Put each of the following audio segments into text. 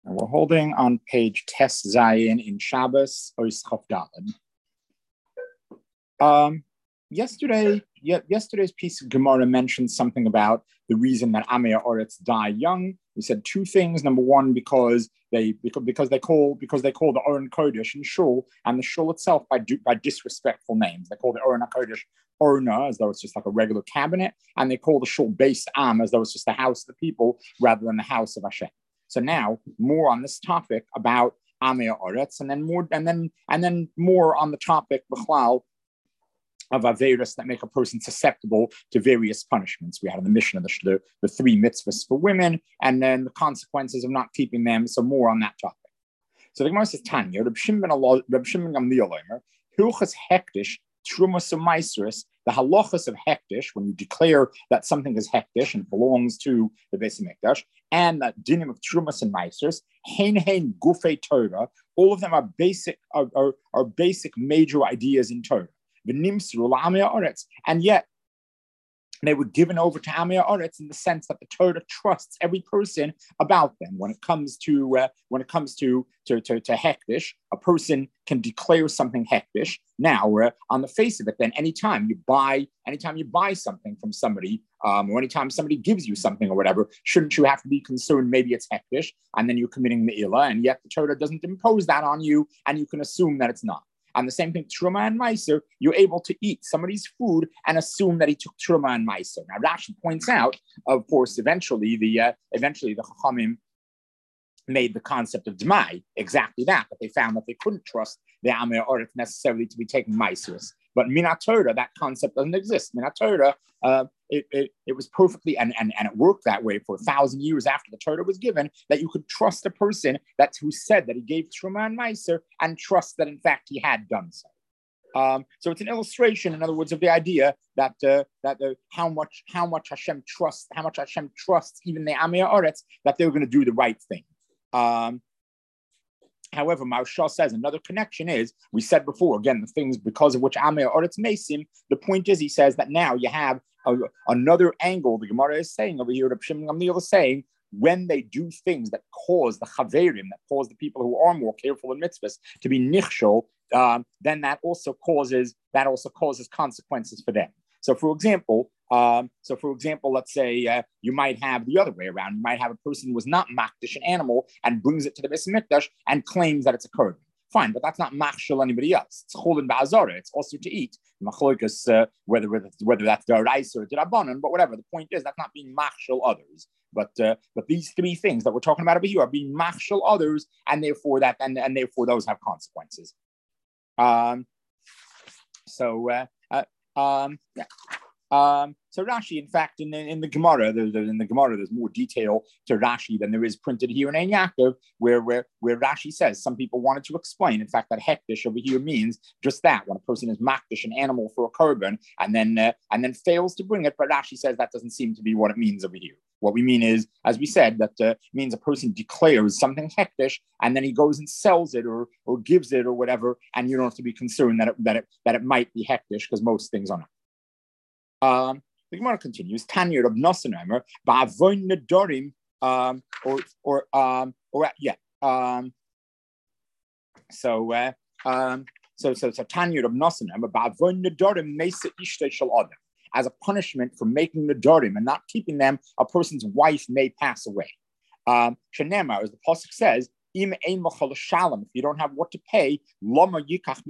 We're holding on page Tes Zayin in Shabbos Ois Chof Daled. Yesterday's piece of Gemara mentioned something about the reason that Amei Oretz die young. We said two things. Number one, because they call the Oren Kodesh in Shul and the Shul itself by disrespectful names. They call the Oren Kodesh Orna as though it's just like a regular cabinet, and they call the Shul Beis Am as though it's just the house of the people rather than the house of Hashem. So now more on this topic about Amei Oretz, and then more on the topic B'chlal of Averis that make a person susceptible to various punishments. We had in the mission of the three mitzvahs for women, and then the consequences of not keeping them. So more on that topic. So the Gemara says, Tanya, Reb Shimon Gamliel Omer, Hilchas Hektish, Trumas U'Maisrus, the halachas of Hektish, when you declare that something is Hektish and belongs to the Beis Hamikdash, and that dinim of Trumas and Maisrus, Hein Gufei Torah, all of them are basic major ideas in Torah. And yet they were given over to Amei Oretz in the sense that the Torah trusts every person about them. When it comes to hektish, a person can declare something hektish. Now, on the face of it, then anytime you buy something from somebody, or anytime somebody gives you something or whatever, shouldn't you have to be concerned maybe it's hektish, and then you're committing me'ilah, and yet the Torah doesn't impose that on you, and you can assume that it's not. And the same thing, Truma and Meiser, you're able to eat somebody's food and assume that he took Truma and Meiser. Now, Rashi points out, of course, eventually the Chachamim made the concept of Dmai exactly that, but they found that they couldn't trust the Amei Oretz necessarily to be taking Meiseris. But Minat Torah, that concept doesn't exist. Minat Torah, it was perfectly, and it worked that way for 1,000 years after the Torah was given, that you could trust a person who said that he gave Truma and Meiser and trust that in fact he had done so. So it's an illustration, in other words, of the idea that how much Hashem trusts even the Amei Oretz that they're going to do the right thing. However, Maharshal says another connection is, we said before, again, the things because of which Amei Oretz Mesim, the point is, he says that now you have another angle. The Gemara is saying over here, Reb Shimon Gamliel is saying, when they do things that cause the chaverim, that cause the people who are more careful in mitzvahs to be nichshol, then that also causes consequences for them. So, for example, let's say you might have the other way around. You might have a person who was not makdish an animal and brings it to the Beis Hamikdash and claims that it's a korban. Fine, but that's not machshel anybody else. It's chulin ba'azara. It's also to eat. Machlokas, whether that's daraisa or derabanan, but whatever. The point is that's not being machshel others. But these three things that we're talking about over here are being machshel others, and therefore those have consequences. So Rashi, in fact, in the Gemara, there's more detail to Rashi than there is printed here in Ein Yaakov, where Rashi says some people wanted to explain, in fact, that hektish over here means just that, when a person is makdish an animal for a korban and then fails to bring it. But Rashi says that doesn't seem to be what it means over here. What we mean is, as we said, that means a person declares something hektish and then he goes and sells it or gives it or whatever, and you don't have to be concerned that it might be hektish, because most things are not. The Gemara continues. Tanya of Nosonaimer, Ba'avoin Nedorim, So Tanya of Nosonaimer, Ba'avoin Nedorim, Mesa Ishtay Shel Adam. As a punishment for making Nedorim and not keeping them, a person's wife may pass away. Shenema, as the pasuk says, if you don't have what to pay, why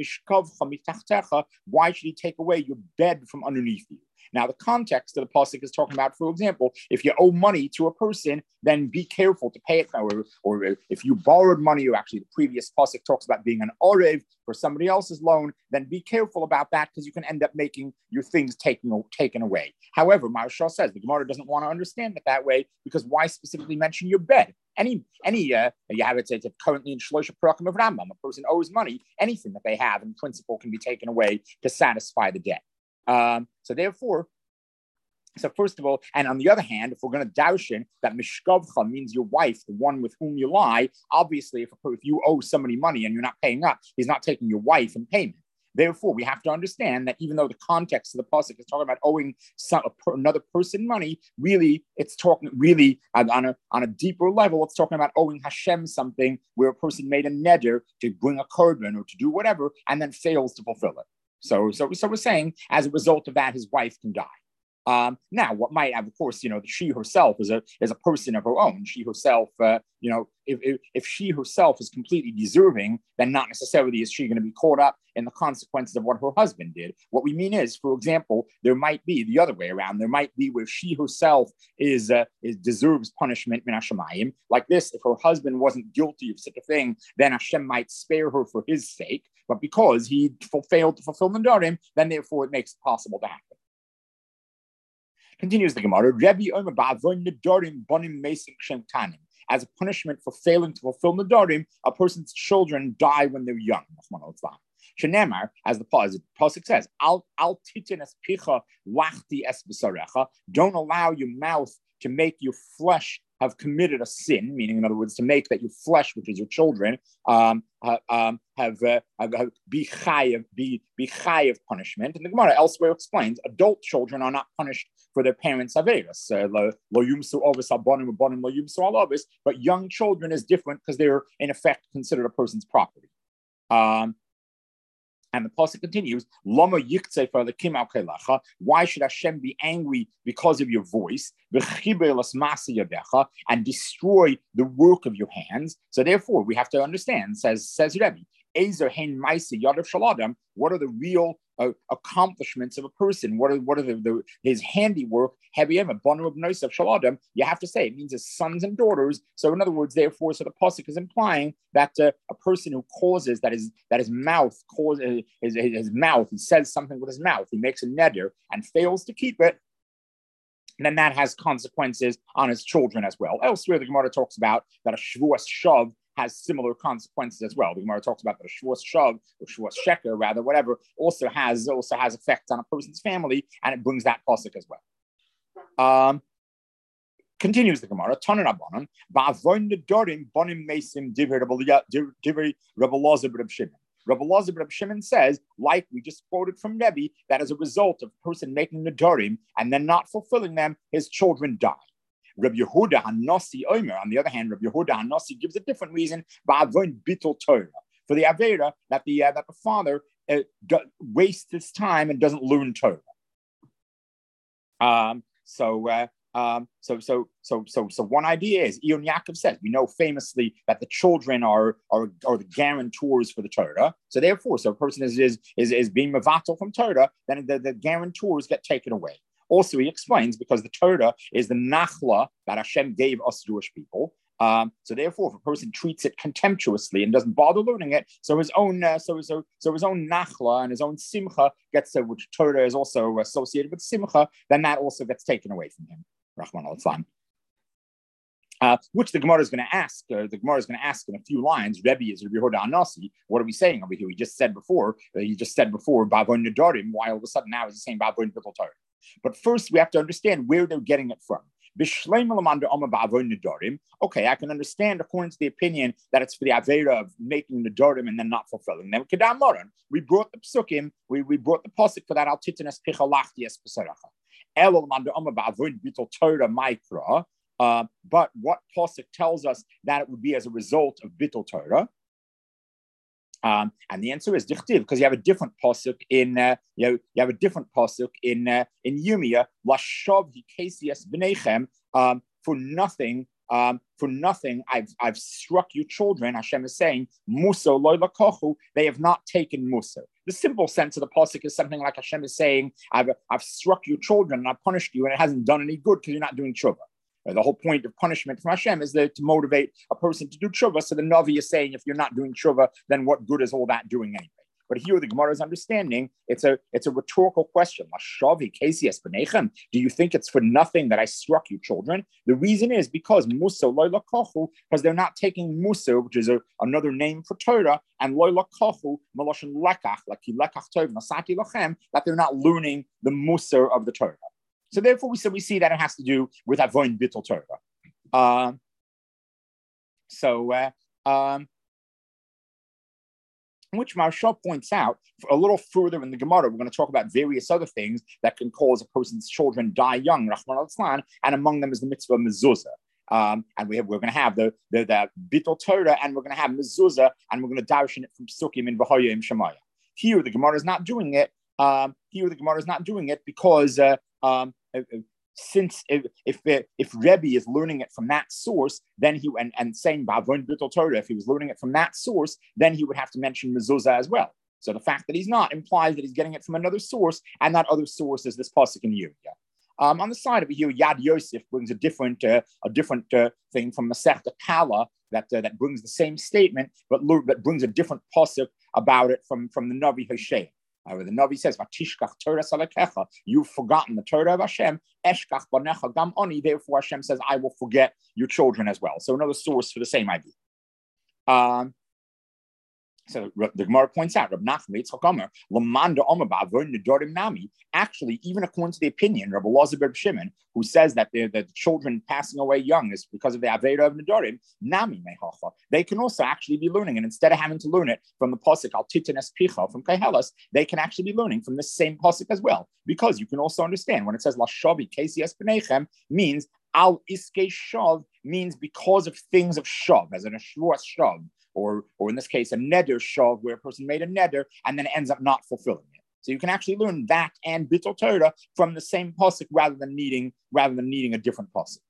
should he take away your bed from underneath you? Now, the context of the pasuk is talking about, for example, if you owe money to a person, then be careful to pay it. Or if you borrowed money, or actually the previous pasuk talks about being an orev for somebody else's loan, then be careful about that, because you can end up making your things taken away. However, Maharshal says the Gemara doesn't want to understand it that way, because why specifically mention your bed? You have it's currently in Shlosh Prakim of Rambam. A person owes money, anything that they have in principle can be taken away to satisfy the debt. So first of all, and on the other hand, if we're going to darshan that mishkavcha means your wife, the one with whom you lie, obviously if you owe somebody money and you're not paying up, he's not taking your wife in payment. Therefore, we have to understand that even though the context of the pasuk is talking about owing another person money, really, it's talking really on a deeper level. It's talking about owing Hashem something where a person made a neder to bring a korban or to do whatever, and then fails to fulfill it. So we're saying, as a result of that, his wife can die. Now, what might have, of course, she herself is a person of her own. She herself, if she herself is completely deserving, then not necessarily is she going to be caught up in the consequences of what her husband did. What we mean is, for example, there might be the other way around. There might be where she herself is deserves punishment min Hashemayim. Like this, if her husband wasn't guilty of such a thing, then Hashem might spare her for his sake. But because he failed to fulfill the Nedarim, then therefore it makes it possible to happen. Continues the Gemara, as a punishment for failing to fulfill Nedarim, a person's children die when they're young. Shenemar, as the pasuk says, Al titin es picha wachti es b'sarecha. Don't allow your mouth to make your flesh have committed a sin, meaning, in other words, to make that your flesh, which is your children, be chayav punishment. And the Gemara elsewhere explains adult children are not punished for their parents' averos. But young children is different because they're in effect considered a person's property. And the pasuk continues, Lama yiktzei for the kimau kelacha. Why should Hashem be angry because of your voice? And destroy the work of your hands. So therefore, we have to understand, says Rebbe, what are the real accomplishments of a person? What are his handiwork? You have to say it means his sons and daughters. So in other words, therefore, so the pasuk is implying that a person who causes that his mouth causes his mouth, he says something with his mouth, he makes a neder and fails to keep it, then that has consequences on his children as well. Elsewhere, the Gemara talks about that a shvuas shav has similar consequences as well. The Gemara talks about that a shvuas shav or shvuas sheker, rather, whatever, also has effects on a person's family, and it brings that pasuk as well. Continues the Gemara, Tanan Abanon, ba'avoin nedarim bonim mesim divrei Rabbi Elazar b'Reb Shimon. Rabbi Elazar b'Reb Shimon says, like we just quoted from Rebbe, that as a result of a person making nedarim and then not fulfilling them, his children die. Rabbi Yehuda Hanasi Omer, on the other hand, Rabbi Yehuda Hanasi gives a different reason, ba'avoin bittul Torah, for the avera that the father wastes his time and doesn't learn Torah. So one idea is, Eon Yaakov says, we know famously that the children are the guarantors for the Torah. So therefore, so a person is being mevatel from Torah, then the guarantors get taken away. Also, he explains, because the Torah is the nachla that Hashem gave us Jewish people. So therefore, if a person treats it contemptuously and doesn't bother learning it, so his own nachla and his own simcha gets, which Torah is also associated with simcha, then that also gets taken away from him. Rahman al-Islam. Which the Gemara is going to ask. The Gemara is going to ask in a few lines. Rebbe is Rabbi Yehuda Hanasi. What are we saying over here? He just said before, Bavon Nedarim. Why all of a sudden now is he saying Bavon Bittul Torah? But first, we have to understand where they're getting it from. Okay, I can understand according to the opinion that it's for the avera of making the nedarim and then not fulfilling them. We brought the psukim, we brought the pasuk for that. Al titinas pichalachti es b'saracha. But what pasuk tells us that it would be as a result of bittul Torah? And the answer is dichtiv, because you have a different pasuk in Yirmiyah, lashav hikesias b'neichem, for nothing I've struck you children. Hashem is saying musa loy lakochu, they have not taken musa. The simple sense of the pasuk is something like Hashem is saying, I've struck you children and I punished you, and it hasn't done any good because you're not doing tshuva. The whole point of punishment from Hashem is to motivate a person to do tshuva. So the Navi is saying, if you're not doing tshuva, then what good is all that doing anyway? But here the Gemara's understanding, it's a rhetorical question. Do you think it's for nothing that I struck you children? The reason is because musa loyla kochu, because they're not taking musa, which is another name for Torah, and loyla kochu maloshin lekach, like lekach tov nasati lachem, that they're not learning the musa of the Torah. So therefore, we see that it has to do with avoin bittul Torah. which Maharsha points out a little further in the Gemara. We're going to talk about various other things that can cause a person's children die young, Rahman al-Islam, and among them is the mitzvah mezuzah. And we're going to have the Bittul Torah, and we're going to have mezuzah, and we're going to darshan it from Psukim in V'hoyim Shemaya. Here, the Gemara is not doing it. Because since if Rebbe is learning it from that source, then he and saying Ba'avon Bittul Torah, if he was learning it from that source, then he would have to mention mezuzah as well. So the fact that he's not implies that he's getting it from another source, and that other source is this pasuk in Yirmiyah. On the side over here, Yad Yosef brings a different thing from Masechta Kala that brings the same statement, but brings a different pasuk about it from the Navi Hosea. Where the Navi says, "Vatishkach Torah salakecha," you've forgotten the Torah of Hashem. Eshkach banecha gam oni. Therefore, Hashem says, "I will forget your children as well." So another source for the same idea. So the Gemara points out, Rab Nachman Yitzchak Omer, Lamanda Omer ba'avon nedarim nami. Actually, even according to the opinion, Rabbi Elazar ben Shimon, who says that the children passing away young is because of the avera of nedarim, nami mehacha. They can also actually be learning, and instead of having to learn it from the pasuk al titenes picha from Kehelas, they can actually be learning from the same pasuk as well. Because you can also understand when it says lashavi kesias b'neichem means al iske shav means because of things of shav, as in a shvuas shav. Or in this case, a neder shav, where a person made a neder and then ends up not fulfilling it. So you can actually learn that and Bittul Torah from the same pasuk rather than needing a different pasuk.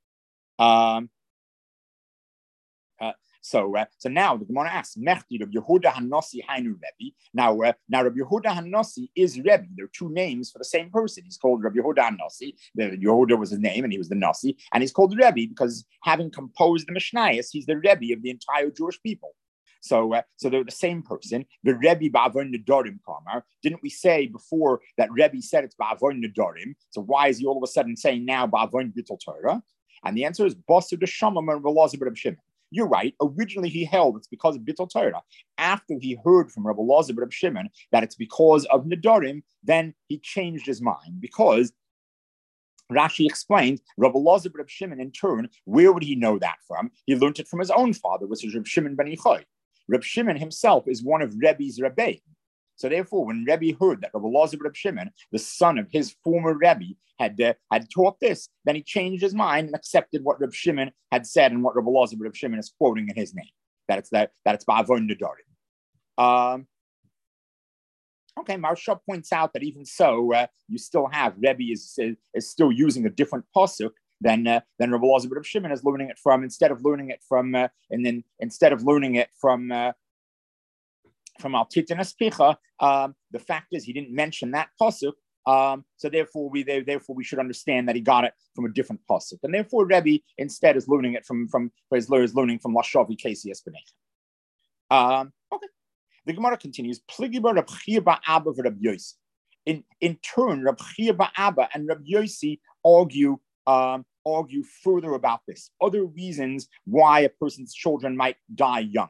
So now the Gemara asks, Mechti Rabbi Yehuda Hanasi Hainu Rebbe. Now Rabbi Yehuda Hanasi is Rebbe. There are two names for the same person. He's called Rabbi Yehuda Hanasi. The Yehuda was his name, and he was the Nasi. And he's called Rebbe because having composed the Mishnayos, he's the Rebbe of the entire Jewish people. So they're the same person. The Rebbe Ba'avon Nedarim Kamar. Didn't we say before that Rebbe said it's Ba'avon Nedarim? So why is he all of a sudden saying now Ba'avon Bittul Torah? And the answer is Basar Deshamam and Rabbi Elazar ben Shimon. You're right. Originally, he held it's because of Bittul Torah. After he heard from Rabbi Elazar ben Shimon that it's because of Nedarim, then he changed his mind because Rashi explained Rabbi Elazar ben Shimon in turn, where would he know that from? He learned it from his own father, which is Reb Shimon ben Yochai. Reb Shimon himself is one of Rebbe's Rebbeim. So therefore, when Rebbe heard that Rabbi Elazar ben Shimon, the son of his former Rebbe, had taught this, then he changed his mind and accepted what Reb Shimon had said and what Rabbi Elazar ben Shimon is quoting in his name, that it's Ba'avon Nedarim. Okay, Maharsha points out that even so, you still have Rebbe is still using a different pasuk than Rabbi Elazar ben Shimon is learning it from. Instead of learning it from Al Titenes Picha, the fact is he didn't mention that pasuk. So therefore we should understand that he got it from a different pasuk, and therefore Rebbe instead is learning it from learning from Lashavi Kesias B'nei. Okay, the Gemara continues. In turn, Rab Chia Ba'Abba and Rab Yossi argue further about this. Other reasons why a person's children might die young.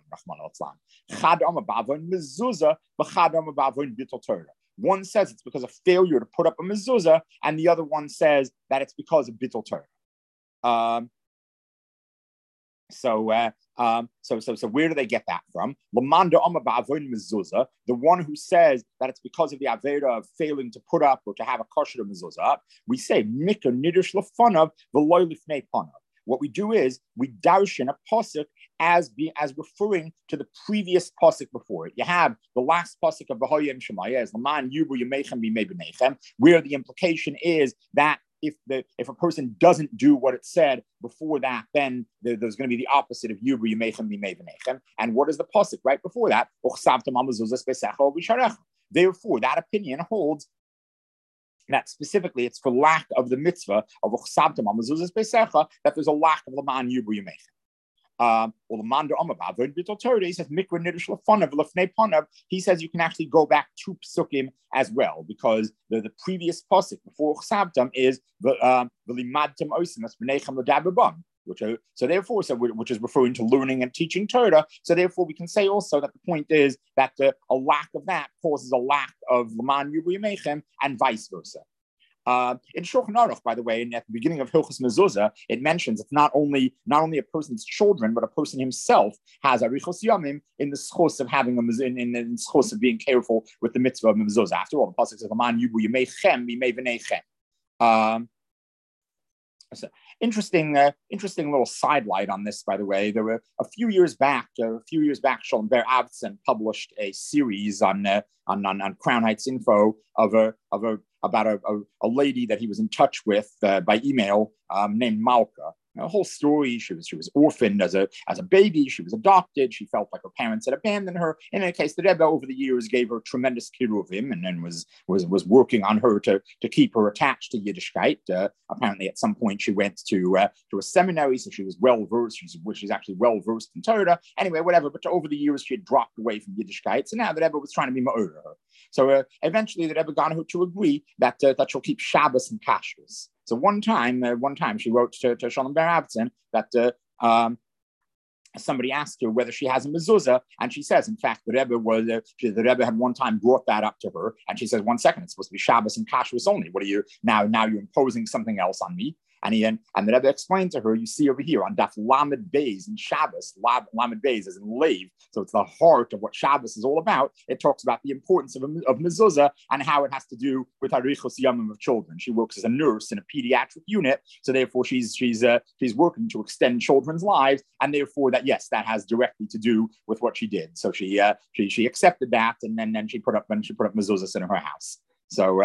One says it's because of failure to put up a mezuzah, and the other one says that it's because of Bittul Torah. So where do they get that from? The one who says that it's because of the avera of failing to put up or to have a kosher mezuzah up, we say Mika nidish lefanav v'loy lifnei panav. What we do is we darshan a pasuk as referring to the previous pasuk before it. You have the last pasuk of V'hoyim Shemaya as Laman Yubu Yemechem B'mei B'nechem, where the implication is that if a person doesn't do what it said before that, then there's going to be the opposite of Yubu Yemechem B'mei B'nechem. And what is the pasuk right before that? Therefore, that opinion holds that specifically it's for lack of the mitzvah of that there's a lack of Laman Yubu Yemechem. He says he says you can actually go back to psukim as well, because the previous pasuk before Chsabtam is which is referring to learning and teaching Torah. So therefore we can say also that the point is that a lack of that causes a lack of Laman Yubu Yemechem and vice versa. In Shulchan Aruch, by the way, and at the beginning of Hilchos Mezuzah, it mentions it's not only a person's children, but a person himself has arichos yamim in the schos of having a in the schos of being careful with the mitzvah of mezuzah. After all, the pasuk says, "Aman yubu yimei chem yimei v'nei chem." So interesting little sidelight on this, by the way. There were a few years back, Shalom Ber Avtson published a series on Crown Heights Info about a lady that he was in touch with by email named Malka. A whole story. She was orphaned as a baby. She was adopted. She felt like her parents had abandoned her. In any case, the Rebbe over the years gave her tremendous kiruvim and then was working on her to keep her attached to Yiddishkeit. Apparently, at some point, she went to a seminary, so she was well versed. She's actually well versed in Torah. Anyway, whatever. But over the years, she had dropped away from Yiddishkeit. So now the Rebbe was trying to be ma'or her. So eventually, the Rebbe got her to agree that she'll keep Shabbos and Kashrus. So one time she wrote to Shalom Ber Avtson that somebody asked her whether she has a mezuzah, and she says, in fact, the Rebbe had one time brought that up to her, and she says, 1 second, it's supposed to be Shabbos and Kashrus only. What are you now you're imposing something else on me? And the Rebbe explained to her, you see over here on Daf Lamed Beis in Shabbos, Lamed Beis is in Lev, so it's the heart of what Shabbos is all about. It talks about the importance of mezuzah and how it has to do with harichos yamim of children. She works as a nurse in a pediatric unit, so therefore she's working to extend children's lives, and therefore that has directly to do with what she did. So she accepted that, and then she put up mezuzahs in her house. So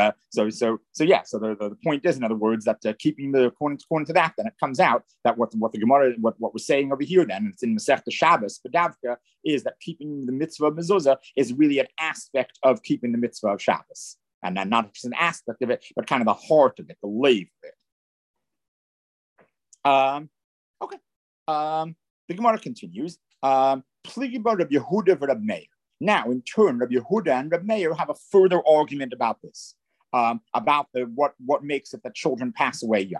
the point is, in other words, that keeping according to that, then it comes out that what the Gemara, what we're saying over here, then it's in Masechta Shabbos, B'davka, is that keeping the mitzvah of mezuzah is really an aspect of keeping the mitzvah of Shabbos, and not just an aspect of it, but kind of the heart of it, the lev of it. The Gemara continues. Pligiba Reb Yehuda v'Reb Meir. Now, in turn, Rabbi Yehuda and Rabbi Meir have a further argument about this, about what makes it that children pass away young.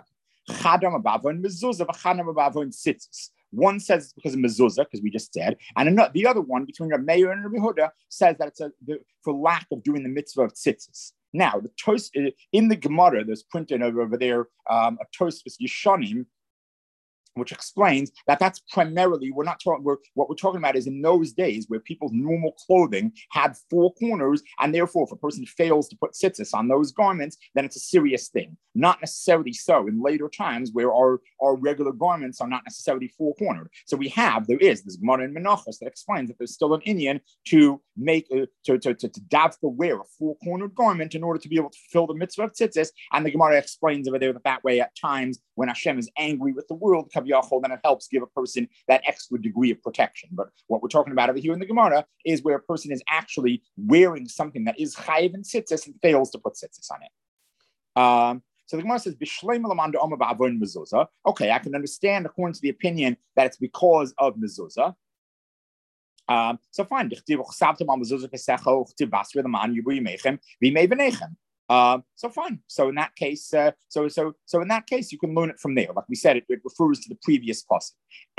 One says it's because of mezuzah, because we just said, and the other one between Rabbi Meir and Rabbi Yehuda says that it's for lack of doing the mitzvah of tzitzis. Now, in the Gemara, there's printed over there a Tosfos Yeshanim, which explains that that's primarily, what we're talking about is in those days where people's normal clothing had 4 corners, and therefore if a person fails to put tzitzis on those garments, then it's a serious thing. Not necessarily so in later times where our regular garments are not necessarily 4-cornered. So there is this Gemara in Menachos that explains that there's still an Indian to make, to davka wear a 4-cornered garment in order to be able to fulfill the mitzvah of tzitzis, and the Gemara explains over there that way at times when Hashem is angry with the world, then it helps give a person that extra degree of protection. But what we're talking about over here in the Gemara is where a person is actually wearing something that is chayiv and tzitzis and fails to put tzitzis on it. So the Gemara says, okay, I can understand according to the opinion that it's because of mezuzah. So fine. So fine. So in that case, so in that case, you can learn it from there. Like we said, it refers to the previous pasuk.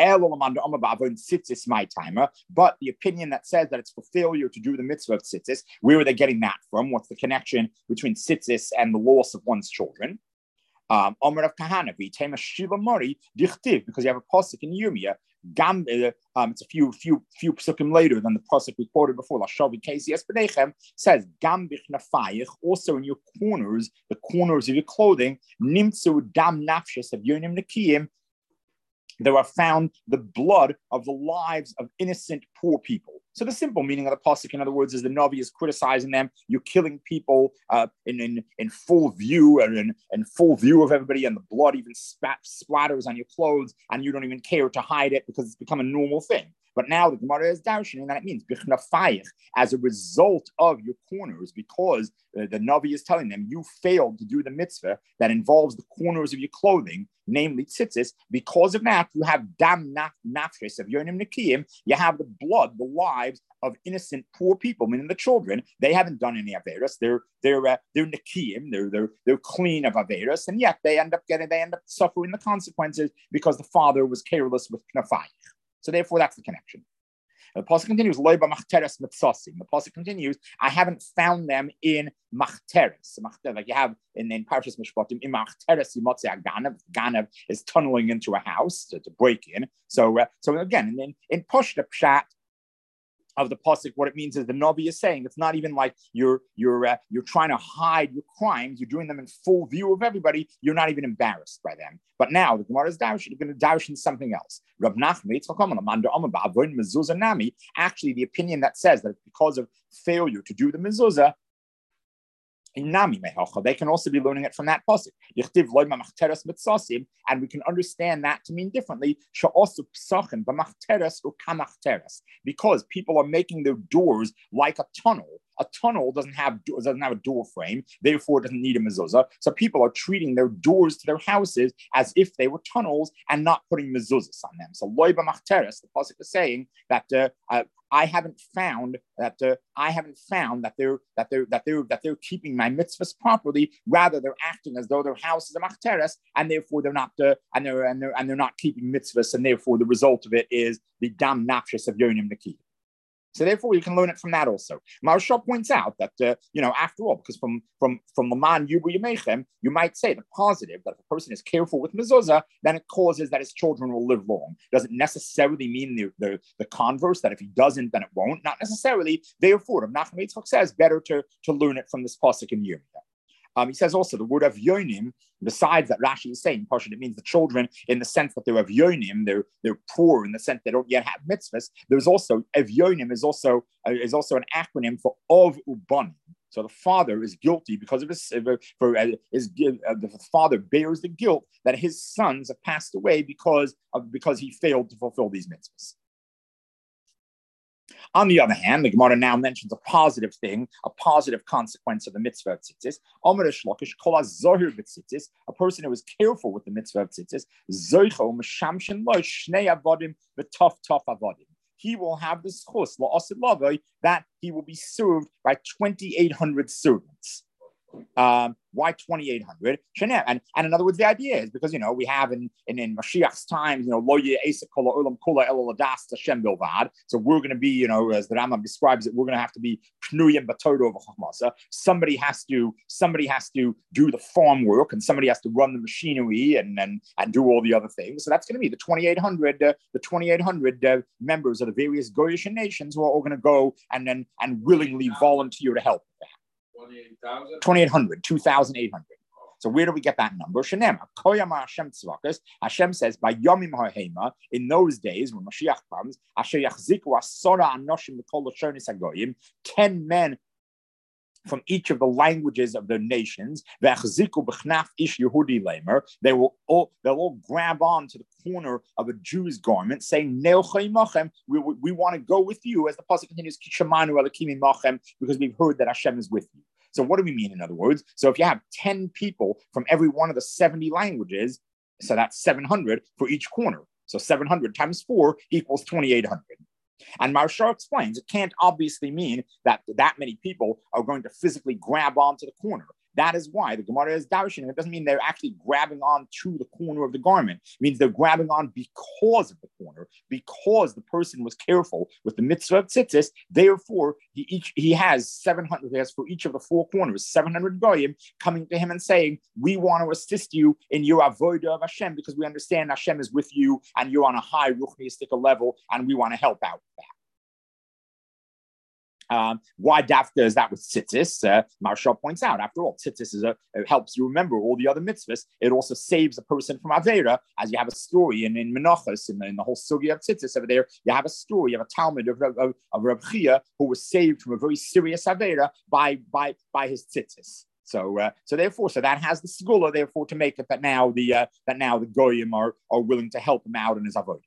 But the opinion that says that it's for failure to do the mitzvah of tzitzis, where are they getting that from? What's the connection between tzitzis and the loss of one's children? Omer of Kahana, because you have a pasuk in Yirmiyah. It's a few psukim later than the pasuk we quoted before. Lashavi Kasi Espedechem says Gam bichnafayich, also in your corners, the corners of your clothing, nimtzu dam nafshes of yonim nekiyim. There are found the blood of the lives of innocent poor people. So the simple meaning of the pasuk, in other words, is the Navi is criticizing them. You're killing people in full view and in full view of everybody, and the blood even splatters on your clothes, and you don't even care to hide it because it's become a normal thing. But now the Gemara is darshan, and that it means bichnafayich, as a result of your corners, because the Navi is telling them you failed to do the mitzvah that involves the corners of your clothing, namely tzitzis. Because of that, you have dam nafshes of yonim nekiyim. You have the blood, the lives of innocent poor people, meaning the children. They haven't done any averos. They're nekiyim. They're clean of averos, and yet they end up suffering the consequences because the father was careless with knafayich. So therefore, that's the connection. The pasuk continues, Loi b'machteres mitzasim. The pasuk continues, I haven't found them in machteres. Like you have in Parshas Mishpatim, in machteres yimotzei ganav. Ganav is tunneling into a house to break in. So again, in Pashta Pshat of the pasuk, what it means is the Navi is saying it's not even like you're trying to hide your crimes. You're doing them in full view of everybody. You're not even embarrassed by them. But now the Gemara is Daush, you're going to Daush in something else. Rab Nachman, actually, the opinion that says that because of failure to do the mezuzah, they can also be learning it from that pasuk. And we can understand that to mean differently. Because people are making their doors like a tunnel. A tunnel doesn't have a door frame, therefore it doesn't need a mezuzah. So people are treating their doors to their houses as if they were tunnels and not putting mezuzahs on them. So loy b'machteres, the pasuk is saying that I haven't found that they're keeping my mitzvahs properly. Rather, they're acting as though their house is a machteres, and therefore they're not and they're not keeping mitzvahs, and therefore the result of it is the dam nafshis of yonim nikiyah. So therefore, you can learn it from that also. Maharsha points out that after all, because from Laman Yubu Yemechem, you might say the positive that if a person is careful with mezuzah, then it causes that his children will live long. Doesn't necessarily mean the converse, that if he doesn't, then it won't. Not necessarily. Therefore, Rav Nachman Yitzchak says better to learn it from this pasuk in Yirmiyah. He says also the word of yonim, besides that Rashi is saying, Pasha, it means the children in the sense that they're of yonim, they're poor in the sense they don't yet have mitzvahs. There's also, of yonim is also an acronym for of ubanim. So the father is guilty because of the father bears the guilt that his sons have passed away because he failed to fulfill these mitzvahs. On the other hand, the Gemara now mentions a positive thing, a positive consequence of the mitzvah of tzitzis. A person who is careful with the mitzvah of tzitzis, he will have the schus that he will be served by 2,800 servants. Why 2,800? And in other words, the idea is because we have in Mashiach's times, lo ye'esek kol ha'olam kula ela ladas Hashem bilvad. So we're going to be, as the Rambam describes it, we're going to have to be pnuyim b'torah v'chachmasa. Somebody has to do the farm work, and somebody has to run the machinery and do all the other things. So that's going to be the 2,800 members of the various Goyish nations who are all going to go and willingly volunteer to help with that. 2,800, 2,800. So where do we get that number? Hashem says, by Yomim HaHema, in those days when Mashiach comes, 10 men from each of the languages of the nations, they'll all grab on to the corner of a Jew's garment, saying, we want to go with you, as the pasuk continues, because we've heard that Hashem is with you. So what do we mean, in other words? So if you have 10 people from every one of the 70 languages, so that's 700 for each corner. So 700 times 4 equals 2,800. And Maharsha explains it can't obviously mean that many people are going to physically grab onto the corner. That is why the Gemara is dashing. It doesn't mean they're actually grabbing on to the corner of the garment. It means they're grabbing on because of the corner, because the person was careful with the mitzvah of tzitzis. Therefore, he has 700. He has for each of the 4 corners 700 goyim coming to him and saying, "We want to assist you in your avodah of Hashem because we understand Hashem is with you and you're on a high ruchniistic level, and we want to help out with that." Why dafka is that with tzitzis? Maharsha points out, after all, tzitzis it helps you remember all the other mitzvahs. It also saves a person from avera, as you have a story in Menachos, in the whole sugya of tzitzis over there. You have a story of a Talmud of Reb Chia who was saved from a very serious avera by his tzitzis. So therefore, that has the segula, therefore, to make it that now the goyim are willing to help him out in his avodah.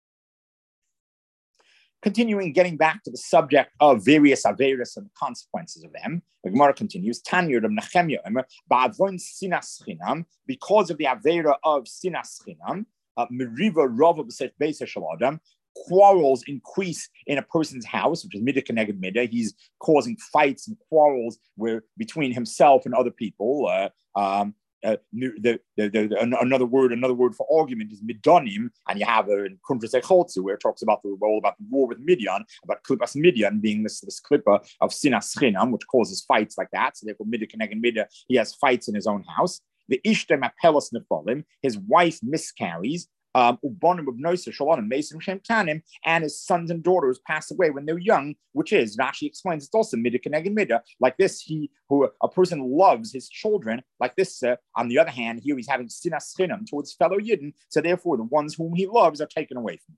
Continuing, getting back to the subject of various averos and the consequences of them, the Gemara continues, Tanya of Nehemiah, ba'avon sinas chinam, because of the avera of sinas chinam, meriva rava b'sech beis shel adam, quarrels increase in a person's house, which is midah keneged midah. He's causing fights and quarrels between himself and other people. another word for argument is midonim, and you have in Kuntres Echotzu where it talks about the war with Midian, about Klippas Midian being this klippa of sinas chinam, which causes fights like that. So therefore, midah keneged midah, he has fights in his own house. The ishtem apelos nefolim, his wife miscarries. Ubonim of Nosa Shalom, Mason Shem Tanim, and his sons and daughters pass away when they're young, which is, Rashi explains, it's also midah keneged midah. Like this, a person loves his children. Like this, on the other hand, here he's having sinas chinam towards fellow Yidden, so therefore the ones whom he loves are taken away from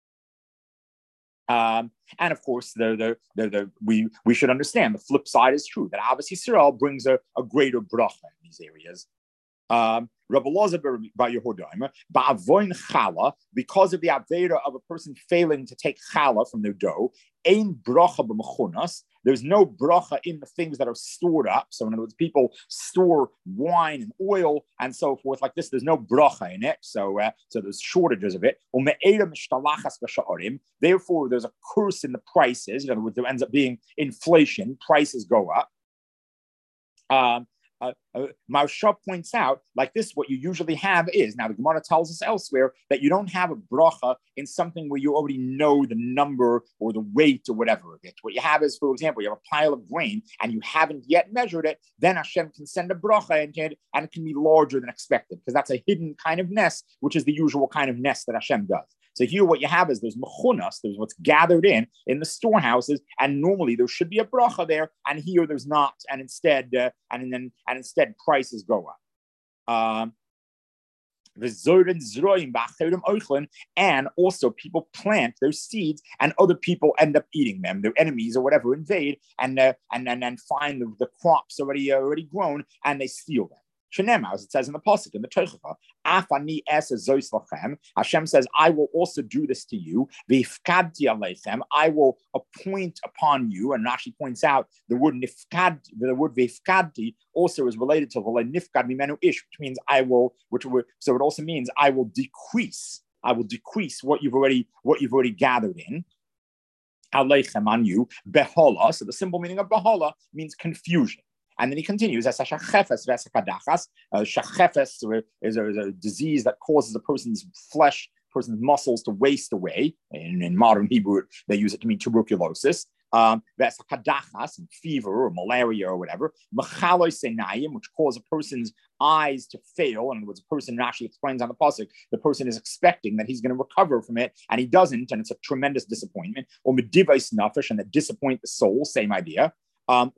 him. And of course, we should understand the flip side is true, that Ahavas Yisrael brings a greater bracha in these areas. Rabbi Loza by Yehudaim, ba'avoin chala, because of the avera of a person failing to take chala from their dough, ein bracha b'mechunas. There's no bracha in the things that are stored up. So in other words, people store wine and oil and so forth like this. There's no bracha in it. So there's shortages of it. Therefore, there's a curse in the prices. In other words, there ends up being inflation. Prices go up. Marsha points out, like this, what you usually have is, now the Gemara tells us elsewhere that you don't have a bracha in something where you already know the number or the weight or whatever of it. What you have is, for example, you have a pile of grain and you haven't yet measured it, then Hashem can send a bracha into it and it can be larger than expected because that's a hidden kind of nest, which is the usual kind of nest that Hashem does. So here what you have is there's mechunas, there's what's gathered in the storehouses, and normally there should be a bracha there, and here there's not, and instead prices go up. And also people plant those seeds and other people end up eating them. Their enemies or whatever invade and find the crops already grown and they steal them. Shenem, as it says in the pasuk in the Tochacha, Afani es zois lachem. Hashem says, "I will also do this to you. V'ifkadti aleichem. I will appoint upon you." And Rashi points out the word nifkad, the word v'ifkadti also is related to nifkad mimenu ish, which means I will. So it also means I will decrease. I will decrease what you've already gathered in. Aleichem on you. Behola. So the simple meaning of behola means confusion. And then he continues, shachefes is a disease that causes a person's muscles to waste away. In modern Hebrew, they use it to mean tuberculosis. Fever or malaria or whatever. Which cause a person's eyes to fail. In other words, a person, Rashi explains on the pasuk, the person is expecting that he's going to recover from it, and he doesn't, and it's a tremendous disappointment. Or medivais nafesh, and that disappoint the soul, same idea. You'll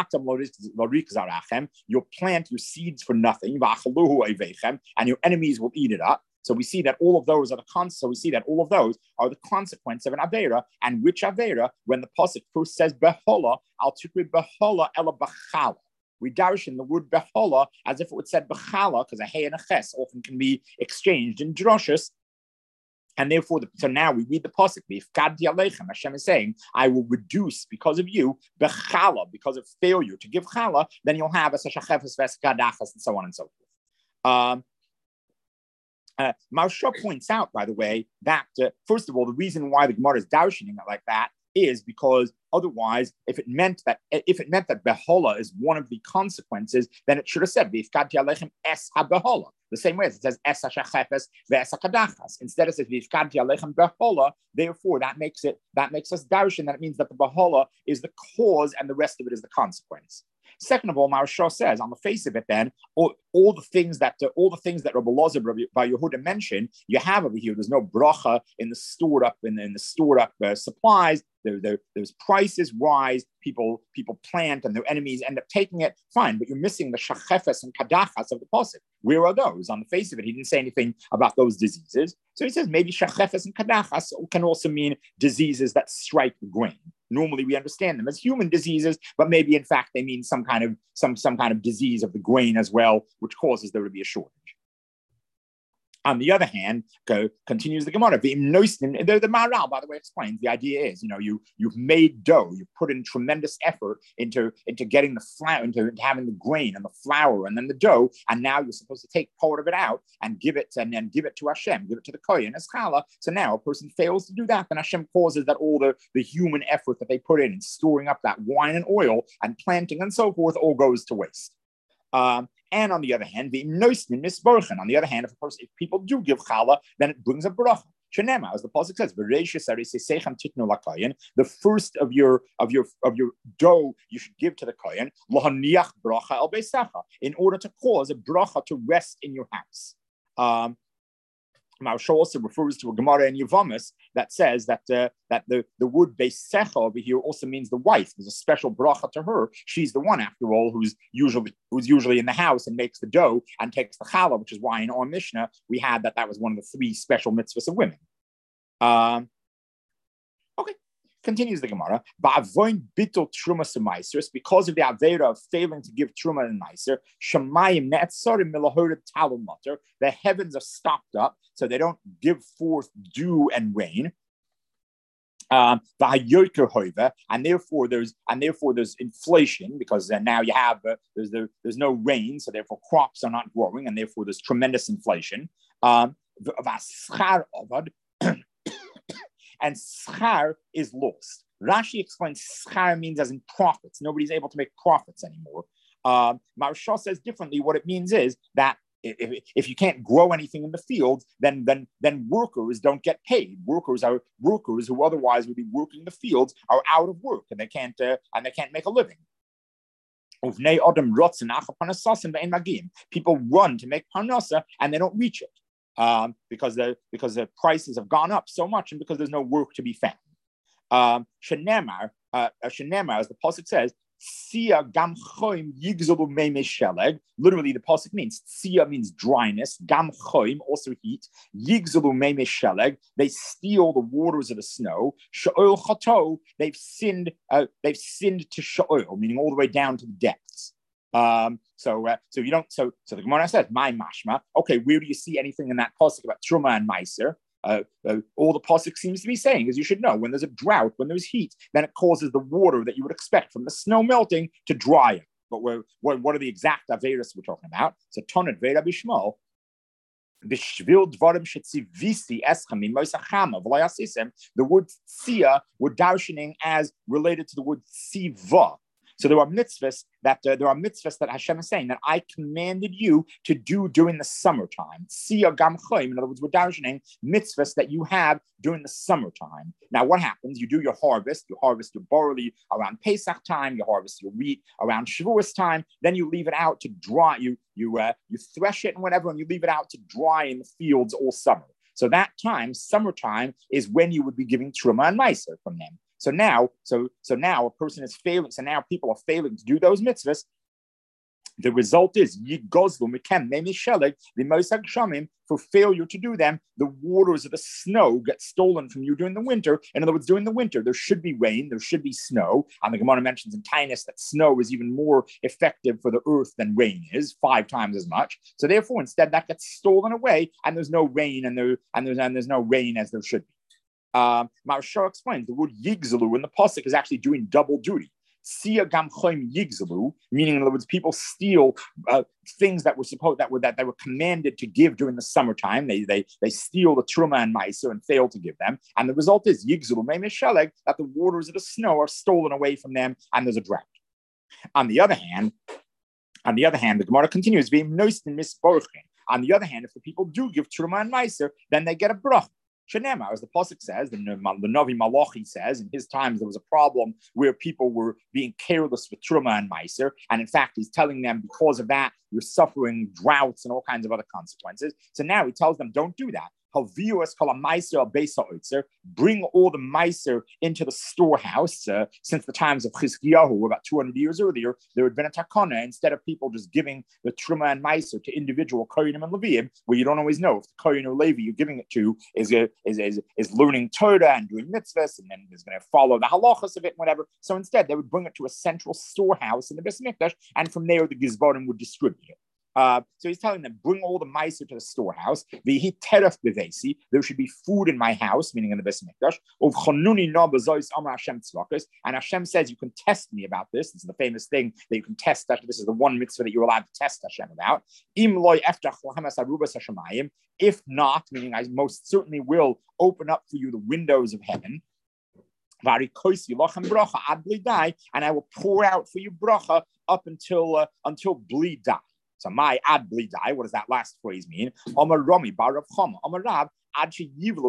plant your seeds for nothing, and your enemies will eat it up. So we see that all of those are the consequence of an avera. And which avera? When the pasuk first says behola, al tikri behola ela bachala. We darshan the word behola as if it would said bechala, because a hey and a ches often can be exchanged in droshes. And therefore, so now we read the pasuk. Hashem is saying, "I will reduce because of you bechala, because of failure to give chala. Then you'll have a shachefes v'eskadachas and so on and so forth." Marsha points out, by the way, that first of all, the reason why the Gemara is darshaning it like that is because otherwise, if it meant that behola is one of the consequences, then it should have said v'ifkadti alechem es habehola. The same way as it says es hashachefes ve'es hakadachas. Instead it says v'ifkadti alechem behola. Therefore, that makes us darshan that it means that the behola is the cause and the rest of it is the consequence. Second of all, Maharsha says, on the face of it, then all the things that Rabbi Loza by Yehuda mentioned, you have over here. There's no bracha in the stored up supplies. There's prices rise. People plant, and their enemies end up taking it. Fine, but you're missing the shachefes and kadachas of the pasuk. Where are those? On the face of it, he didn't say anything about those diseases. So he says maybe shachefes and kadachas can also mean diseases that strike the grain. Normally, we understand them as human diseases, but maybe in fact they mean some kind of disease of the grain as well, which causes there to be a shortage. On the other hand, continues the Gemara. The Maharal, by the way, explains the idea is, you've made dough, you've put in tremendous effort into getting the flour, into having the grain and the flour and then the dough, and now you're supposed to take part of it out and give it to Hashem, give it to the Kohen as challah. So now a person fails to do that, then Hashem causes that all the human effort that they put in storing up that wine and oil and planting and so forth all goes to waste. And on the other hand, the noismin misborchen. On the other hand, if people do give challah, then it brings a bracha. Shenema, as the pasuk says, the first of your dough you should give to the kohen in order to cause a bracha to rest in your house. Maharsha also refers to a Gemara in Yevamos that says that that the word beisecha over here also means the wife. There's a special bracha to her. She's the one, after all, who's usually in the house and makes the dough and takes the challah, which is why in our Mishnah we had that was one of the 3 special mitzvahs of women. Okay. Continues the Gemara. Because of the avera of failing to give truma and meiser, the heavens are stopped up, so they don't give forth dew and rain. And therefore there's inflation, because now you have there's no rain, so therefore crops are not growing, and therefore there's tremendous inflation. And schar is lost. Rashi explains schar means as in profits. Nobody's able to make profits anymore. Maharsha says differently. What it means is that if you can't grow anything in the field, then workers don't get paid. Workers who otherwise would be working the fields are out of work, and they can't make a living. People run to make parnasa and they don't reach it. Because the prices have gone up so much, and because there's no work to be found. Shenemar, as the pasuk says, Sia gam choim yigzolu meime sheleg. Literally, the pasuk means sia means dryness. Gam choim, also heat. Yigzolu meime sheleg. They steal the waters of the snow. Sha'ol chato. They've sinned to sha'ol, meaning all the way down to the depths. So the Gemara says, my mashma. Okay, where do you see anything in that pasuk about truma and meiser? All the pasuk seems to be saying is you should know when there's a drought, when there's heat, then it causes the water that you would expect from the snow melting to dry it. But what are the exact averas we're talking about? So Tonat Vera Bishmol. The word sia we're darshaning as related to the word siva. So there are mitzvahs that Hashem is saying that I commanded you to do during the summertime. Sia gam choim. In other words, we're darshaning mitzvahs that you have during the summertime. Now, what happens? You do your harvest. You harvest your barley around Pesach time. You harvest your wheat around Shavuos time. Then you leave it out to dry. You thresh it and whatever, and you leave it out to dry in the fields all summer. So that time, summertime, is when you would be giving truma and meiser from them. So now a person is failing. So now people are failing to do those mitzvahs. The result is for failure to do them. The waters of the snow get stolen from you during the winter. In other words, during the winter, there should be rain, there should be snow. And the Gemara mentions in Tainus that snow is even more effective for the earth than rain is, 5 times as much. So therefore, instead, that gets stolen away, and there's no rain, and there's no rain as there should be. Maharsha explains the word yigzalu in the pasuk is actually doing double duty. Sia gam choim yigzalu, meaning in other words, people steal things that they were commanded to give during the summertime. They steal the truma and meiser and fail to give them, and the result is yigzalu meime sheleg, that the waters of the snow are stolen away from them, and there's a drought. On the other hand, the Gemara continues being noised misborchen. On the other hand, if the people do give truma and meiser, then they get a bracha. Shenema, as the pasuk says, the Navi Malachi says, in his times there was a problem where people were being careless with truma and meiser, and in fact he's telling them because of that you're suffering droughts and all kinds of other consequences. So now he tells them, don't do that. Bring all the meiser into the storehouse. Since the times of Chizkiyahu, about 200 years earlier, there had been a takana. Instead of people just giving the truma and meiser to individual kohenim and leviim, where you don't always know if the kohen or levi you're giving it to is learning Torah and doing mitzvahs, and then is going to follow the halachas of it and whatever. So instead, they would bring it to a central storehouse in the Beis Mikdash, and from there the gizborim would distribute it. So he's telling them, bring all the meiser to the storehouse. There should be food in my house, meaning in the Beis Mikdash. And Hashem says, you can test me about this. This is the famous thing that you can test. This is the one mitzvah that you're allowed to test Hashem about. If not, meaning I most certainly will open up for you the windows of heaven. And I will pour out for you bracha up until bleed die. So my ad blidai, what does that last phrase mean? Omar Rami, Barav Chama, Omar Rab, until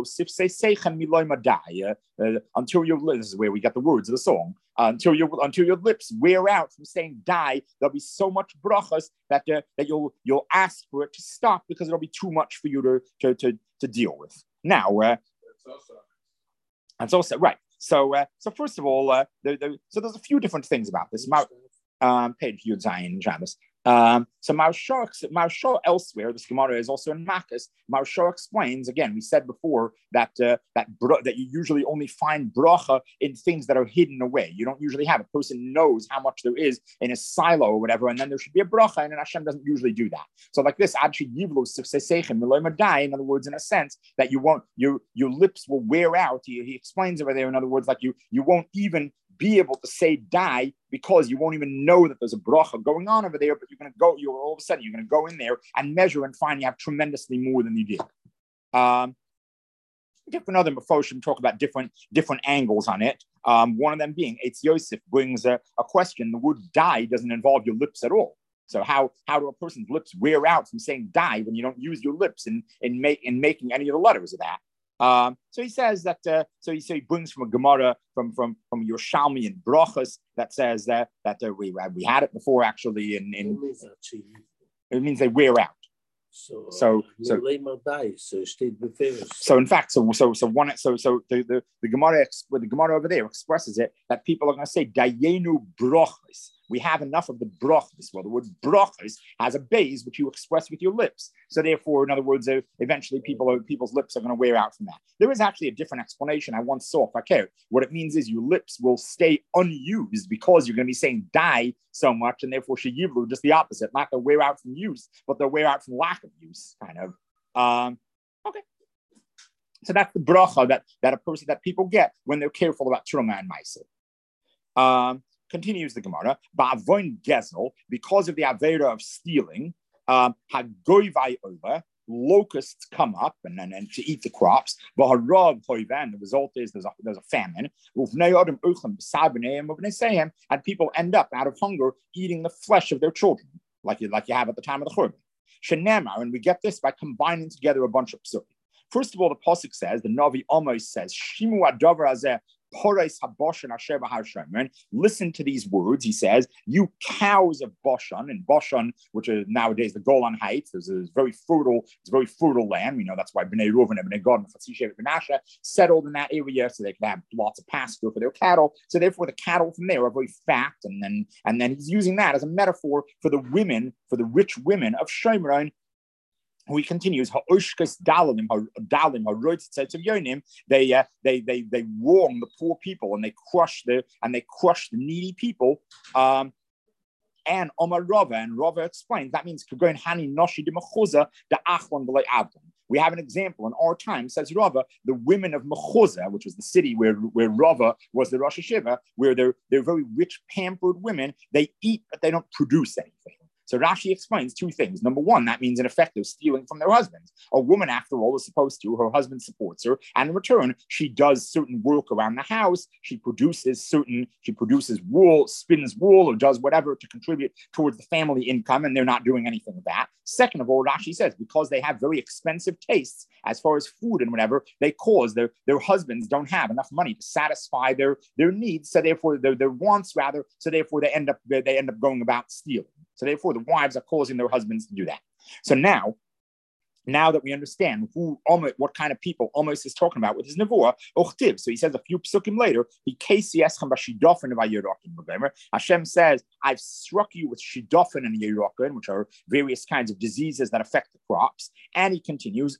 your lips, this is where we get the words of the song. Until your lips wear out from saying die, there'll be so much brachas that you'll ask for it to stop because it'll be too much for you to deal with. Now, that's also right. So first of all, so there's a few different things about this. Page Yud Zayin Shabbos. So Marshal elsewhere, this Gemara is also in Makkas. Marshal explains again. We said before that you usually only find bracha in things that are hidden away. You don't usually have a person knows how much there is in a silo or whatever, and then there should be a bracha, and Hashem doesn't usually do that. So like this, in other words, in a sense that your lips will wear out. He explains over there. In other words, like you won't even be able to say die because you won't even know that there's a bracha going on over there, but all of a sudden you're going to go in there and measure and find you have tremendously more than you did. Different other Mefoshim talk about different angles on it. One of them being Eitz Yosef brings a question. The word die doesn't involve your lips at all. So how do a person's lips wear out from saying die when you don't use your lips in making any of the letters of that? So he says that. So he brings from a Gemara from Yerushalmi and Brachas that says that we had it before actually. It means they wear out. So in fact, the Gemara over there expresses it that people are going to say dayenu brachos. We have enough of the brachos. Well, the word brachos has a base which you express with your lips. So therefore, in other words, eventually people's lips are going to wear out from that. There is actually a different explanation I once saw. What it means is your lips will stay unused because you're going to be saying die so much, and therefore sheyivlu, just the opposite. Not they'll wear out from use, but they'll wear out from lack of use, kind of. Okay. So that's the bracha that a person that people get when they're careful about truma and ma'aser. Continues the Gemara, ba'avoin gezel, because of the avera of stealing, hagoivai over, locusts come up and to eat the crops. V'harav hoivan, the result is there's a famine. And people end up out of hunger eating the flesh of their children, like you have at the time of the Churban. Shenema, and we get this by combining together a bunch of psukim. First of all, the pasuk says, the Navi Amos says, Shimu adavar hazeh. Listen to these words. He says, "You cows of Bashan," and Bashan, which is nowadays the Golan Heights, it's very fertile land. We know that's why Bnei Reuven and Bnei Gad and Chatzishev and Menashe settled in that area so they could have lots of pasture for their cattle. So therefore, the cattle from there are very fat, and then he's using that as a metaphor for the rich women of Shomron. He continues, they wrong the poor people and they crush the needy people. And Omar Rava, and Rava explains that means we have an example in our time, says Rava, the women of Mechuza, which was the city where Rava was the Rosh Hashiva, where they're very rich, pampered women. They eat, but they don't produce anything. So Rashi explains two things. Number one, that means in effect they're stealing from their husbands. A woman, after all, is supposed to, her husband supports her, and in return, she does certain work around the house. She produces wool, spins wool, or does whatever to contribute towards the family income, and they're not doing anything of that. Second of all, Rashi says, because they have very expensive tastes as far as food and whatever, they cause their husbands don't have enough money to satisfy their needs, so therefore their wants rather, so therefore they end up going about stealing. So therefore, the wives are causing their husbands to do that. So now that we understand what kind of people Amos is talking about with his nevuah, Ochtiv. So he says a few psukim later, Hashem says, I've struck you with shidofin and yerokin, which are various kinds of diseases that affect the crops. And he continues,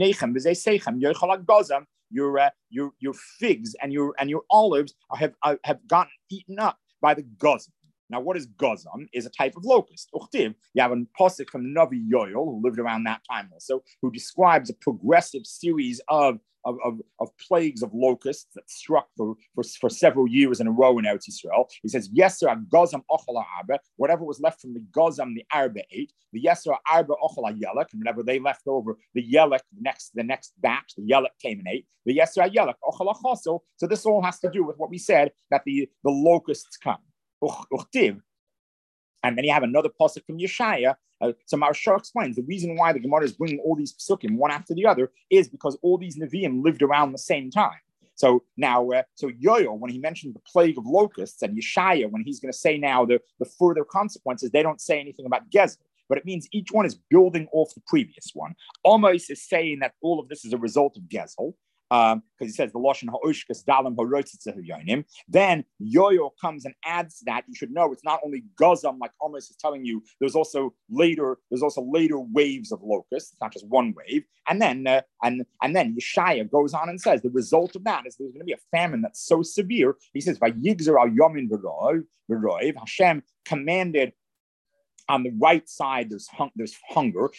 your figs and your olives have gotten eaten up by the gazam. Now, what is gazam? Is a type of locust. Uchtiv, you have a pasuk from Navi Yoel, who lived around that time also, who describes a progressive series of plagues of locusts that struck for several years in a row in Eretz Yisrael. He says, Yesra gazam ochala arba, whatever was left from the gazam, the arba ate. The Yesra arba ochala yelek, and whatever they left over, the yelek, the next batch, the yelek came and ate. The Yesra yelek ochala chaso. So this all has to do with what we said, that the locusts come. And then you have another pasuk from Yeshaya, So Maharsha explains the reason why the Gemara is bringing all these psukim one after the other is because all these Nevi'im lived around the same time. So now, so Yoel, when he mentioned the plague of locusts, and Yeshaya, when he's going to say now the further consequences, they don't say anything about Gezel. But it means each one is building off the previous one. Amos is saying that all of this is a result of Gezel. Because he says the Lashon ha'oshkas dalam ha'rotzitzahuyonim. Then Yoel comes and adds to that. You should know it's not only Gazam, like Amos is telling you. There's also later waves of locusts. It's not just one wave. And then and then Yeshaya goes on and says the result of that is there's going to be a famine that's so severe. He says by Yigzer al Yamin v'roiv, Hashem commanded. On the right side, there's hunger.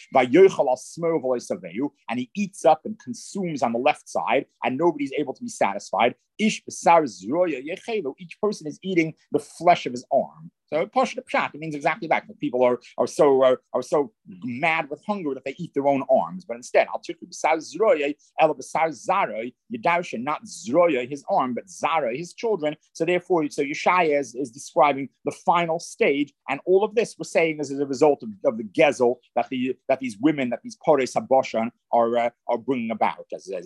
And he eats up and consumes on the left side, and nobody's able to be satisfied. Each person is eating the flesh of his arm. So it means exactly that. People are so mad with hunger that they eat their own arms. But instead, not Zroya, his arm, but Zara, his children. So therefore, Yeshaya is describing the final stage, and all of this we're saying is as a result of the gezel that these women, that these Pares Habashan are bringing about,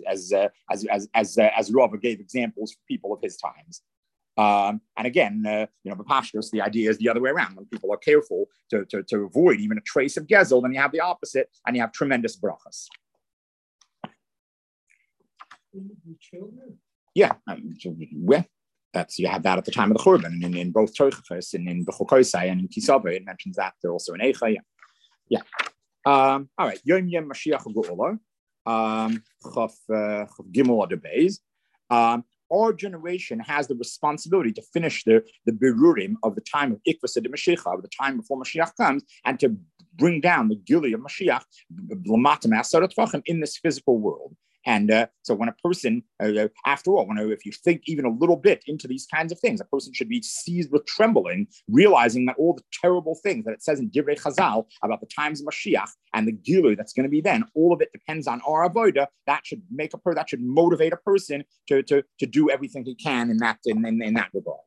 as Rava gave examples for people of his times. And again, B'pashtos, the idea is the other way around. When people are careful to avoid even a trace of gezel, then you have the opposite, and you have tremendous brachas. Yeah, that's you have that at the time of the Churban, and in both Toichas and in B'chokosai and in Kisava, it mentions that also in Eicha. Yeah. All right. Yom Yom Mashiach Geula, Chaf Gimel Adebeis. Our generation has the responsibility to finish the Berurim of the time of Ikvasa de Mashiach, of the time before Mashiach comes, and to bring down the Gili of Mashiach in this physical world. And so when a person, after all, if you think even a little bit into these kinds of things, a person should be seized with trembling, realizing that all the terrible things that it says in Divrei Chazal about the times of Mashiach and the Gilu that's going to be then, all of it depends on our avoda. That should motivate a person to do everything he can in that regard.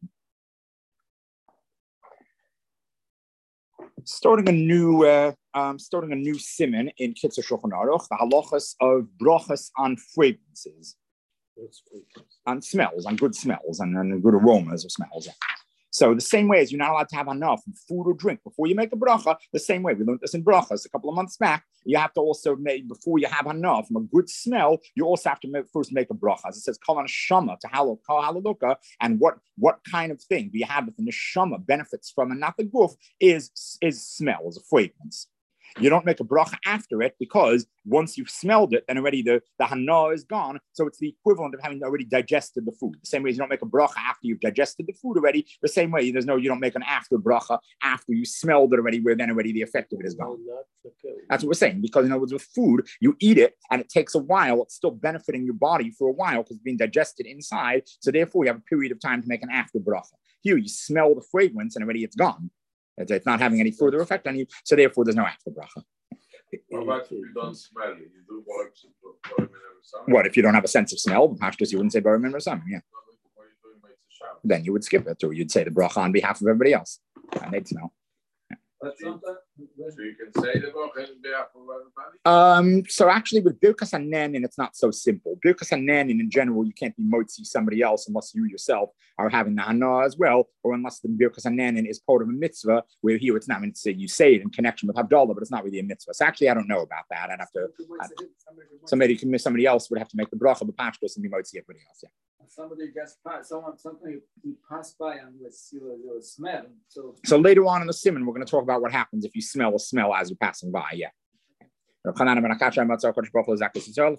Starting a new siman in Kitzur Shulchan Aruch, the halachas of brachas on fragrances, on smells, on good smells, and good aromas or smells. So the same way as you're not allowed to have enough food or drink before you make a bracha, the same way we learned this in brachas a couple of months back. You have to also make, before you have enough from a good smell, you also have to first make a bracha. As it says, kol neshama to halaluka, and what kind of thing do you have that the neshama benefits from and not the guf is smell, is a fragrance. You don't make a bracha after it because once you've smelled it, then already the hana is gone. So it's the equivalent of having already digested the food. The same way as you don't make a bracha after you've digested the food already. The same way you don't make an after bracha after you smelled it already, where then already the effect of it is gone. That's what we're saying. Because in other words, with food, you eat it and it takes a while. It's still benefiting your body for a while because it's being digested inside. So therefore, you have a period of time to make an after bracha. Here, you smell the fragrance and already it's gone. It's not having any further effect on you, so therefore there's no after bracha. What about if you don't smell it? You do what if you don't have a sense of smell? Pashtus, you wouldn't say Barim or something, yeah. Then you would skip it, or you'd say the bracha on behalf of everybody else, and they'd smell. So you can say the bracha on behalf of everybody? So actually with Birkas HaNenin, it's not so simple. Birkas HaNenin in general, you can't be motzi somebody else unless you yourself are having the hana as well, or unless the Birkas HaNenin is part of a mitzvah, where here it's not, I mean, you say it in connection with Havdalah, but it's not really a mitzvah. So actually, I don't know about that. I'd have to, somebody else would have to make the bracha b'pashtus and be motzi everybody else, yeah. Something you pass by and you'll smell. So later on in the siman, we're going to talk about what happens if you smell a smell as you're passing by. Yeah.